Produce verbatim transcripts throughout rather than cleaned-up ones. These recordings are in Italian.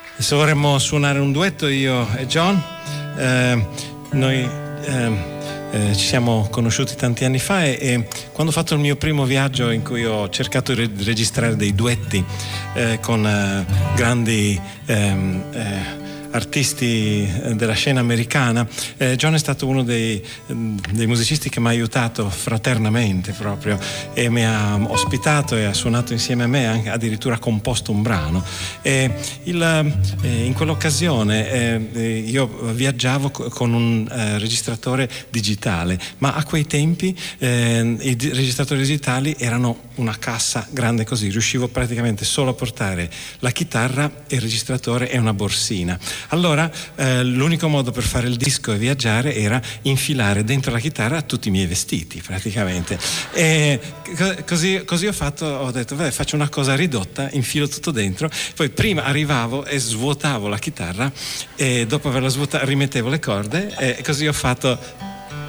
Adesso vorremmo suonare un duetto io e John. Eh, noi eh, eh, ci siamo conosciuti tanti anni fa e, e quando ho fatto il mio primo viaggio in cui ho cercato di re- registrare dei duetti eh, con eh, grandi ehm, eh, artisti della scena americana, eh, John è stato uno dei, dei musicisti che mi ha aiutato fraternamente proprio e mi ha ospitato e ha suonato insieme a me, anche addirittura ha composto un brano. E il, eh, in quell'occasione eh, io viaggiavo con un eh, registratore digitale, ma a quei tempi eh, i registratori digitali erano una cassa grande così, riuscivo praticamente solo a portare la chitarra, il registratore e una borsina. Allora eh, l'unico modo per fare il disco e viaggiare era infilare dentro la chitarra tutti i miei vestiti praticamente, e co- così, così ho fatto, ho detto vabbè, faccio una cosa ridotta, infilo tutto dentro, poi prima arrivavo e svuotavo la chitarra e dopo averla svuotata rimettevo le corde e così ho fatto.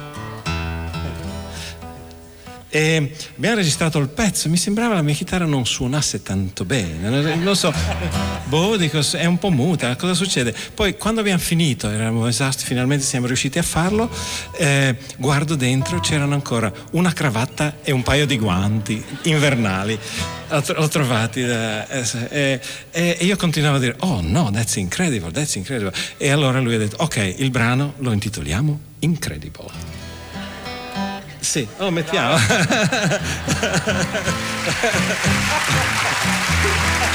E abbiamo registrato il pezzo, mi sembrava la mia chitarra non suonasse tanto bene, non so, boh, dico, è un po' muta, cosa succede? Poi quando abbiamo finito, eravamo esausti, finalmente siamo riusciti a farlo, eh, guardo dentro, c'erano ancora una cravatta e un paio di guanti invernali, l'ho trovati, eh, eh, e io continuavo a dire, oh no, that's incredible, that's incredible, e allora lui ha detto, ok, il brano lo intitoliamo Incredible. Sì, oh, mettiamo.